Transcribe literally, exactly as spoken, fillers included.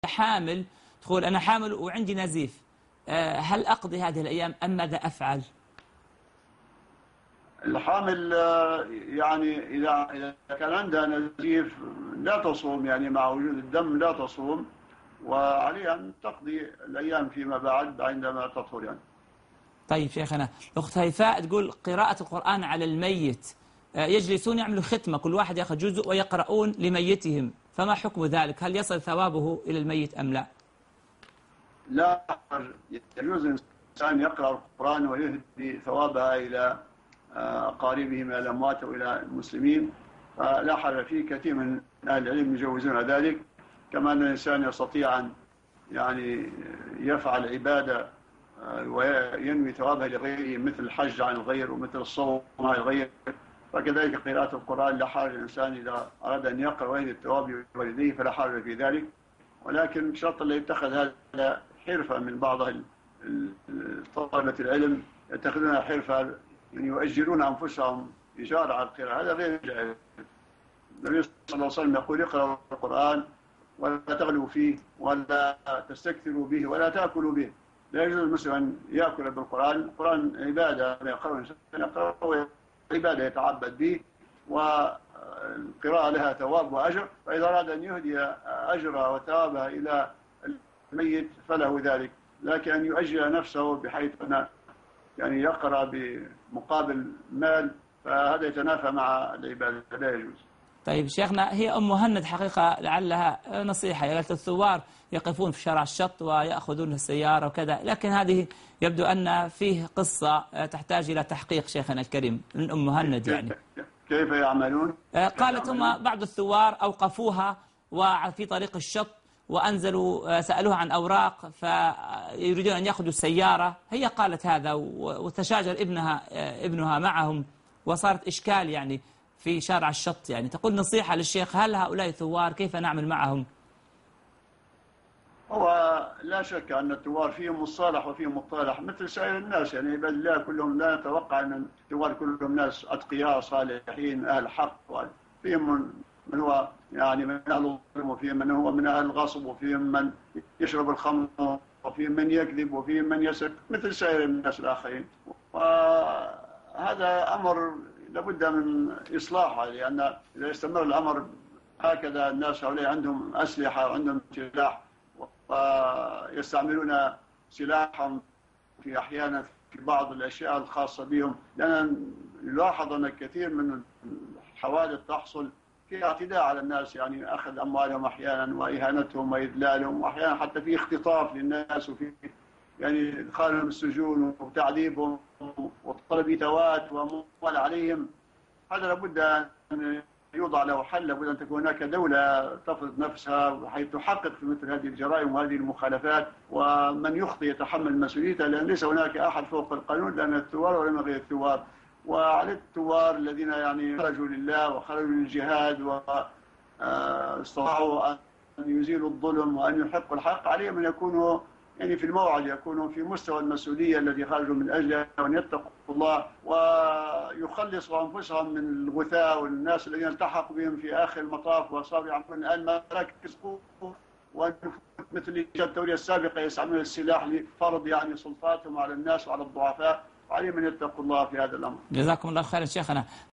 حامل تقول أنا حامل وعندي نزيف، هل أقضي هذه الأيام أم ماذا أفعل؟ الحامل يعني إذا إذا كان عندها نزيف لا تصوم، يعني مع وجود الدم لا تصوم، وعليها أن تقضي الأيام فيما بعد عندما تطهر يعني. طيب شيخنا، الأخت هيفاء تقول قراءة القرآن على الميت، يجلسون يعملوا ختمة، كل واحد يأخذ جزء ويقرؤون لميتهم، فما حكم ذلك؟ هل يصل ثوابه إلى الميت أم لا؟ لا، يجوز الإنسان يقرأ القرآن ويهدي ثوابها إلى أقاربه من الأموات وإلى المسلمين، فلا حرج فيه. كثير من أهل العلم يجوزون ذلك، كما أن الإنسان يستطيع أن يعني يفعل عبادة وينوي ثوابها لغيره، مثل الحج عن الغير ومثل الصوم عن الغير، فكذلك قراءة القرآن لا حرج. الإنسان إذا أراد أن يقرأ ويهدي الثواب لوالديه فلا حرج في ذلك، ولكن شرط لا يتخذ هذا حرفة من بعض طلبة العلم، يتخذونها حرفة يعني يؤجرون أنفسهم إجارة على القراءة، هذا غير جائز. النبي صلى الله عليه وسلم يقول اقرأوا القرآن ولا تغلوا فيه ولا تستكثروا به ولا تأكلوا به. لا يجوز المسلم أن يأكل بالقرآن، القرآن عبادة يقرأ الإنسان، يقرأ عبادة يتعبد به، والقراءة لها ثواب وأجر، فإذا أراد أن يهدي أجرها وثوابها إلى الميت فله ذلك، لكن أن يؤجر نفسه بحيث أن يعني يقرأ بمقابل مال فهذا يتنافى مع العبادة، لا يجوز. طيب شيخنا، هي أم مهند حقيقة لعلها نصيحة، قالت الثوار يقفون في شارع الشط ويأخذون السيارة وكذا، لكن هذه يبدو أن فيه قصة تحتاج إلى تحقيق شيخنا الكريم من أم مهند. يعني كيف يعملون؟ قالت هم بعض الثوار أوقفوها وفي طريق الشط وأنزلوا سألوها عن أوراق فيريدون أن يأخذوا السيارة، هي قالت هذا، وتشاجر ابنها ابنها معهم وصارت إشكال يعني في شارع الشط. يعني تقول نصيحة للشيخ، هل هؤلاء ثوار كيف نعمل معهم؟ هو لا شك أن الثوار فيهم الصالح وفيهم الطالح مثل سائر الناس، يعني عباد الله كلهم، لا نتوقع أن الثوار كلهم ناس أتقياء صالحين أهل حق، فيهم من هو يعني من أهل الظلم، وفيهم من هو من أهل الغصب، وفيهم من يشرب الخمر، وفيهم من يكذب، وفيهم من يسرق مثل سائر الناس الآخرين. وهذا أمر لابد من إصلاحه، لأن إذا استمر الأمر هكذا الناس هؤلاء عندهم أسلحة وعندهم سلاح ويستعملون سلاحهم في أحيانا في بعض الأشياء الخاصة بهم، لأن يلاحظ أن كثير من الحوادث تحصل في اعتداء على الناس، يعني أخذ أموالهم أحيانا وإهانتهم وإذلالهم، وأحيانا حتى في اختطاف للناس، وفي يعني إدخالهم السجون وتعذيبهم وطلب إتاوات وأموال عليهم. هذا لابد أن يوضع له حل، لابد أن تكون هناك دولة تفرض نفسها بحيث تحقق في مثل هذه الجرائم وهذه المخالفات، ومن يخطئ يتحمل مسؤوليته، لأن ليس هناك أحد فوق القانون، لأن الثوار ولم غير الثوار. وعلى الثوار الذين يعني خرجوا لله وخرجوا للجهاد واستطاعوا أن يزيلوا الظلم وأن يحقوا الحق، عليهم أن يكونوا يعني في الموعد، يكونوا في مستوى المسؤولية الذي خرجوا من أجله، وأن يتقوا الله ويخلصوا أنفسهم من الغثاء والناس الذين التحقوا بهم في آخر المطاف وصاروا يعملون الآن مراكز قوة، مثل التورية السابقة يستعملون السلاح لفرض يعني سلطاتهم على الناس وعلى الضعفاء، عليهم أن يتقوا الله في هذا الأمر. جزاكم الله خيرا شيخنا.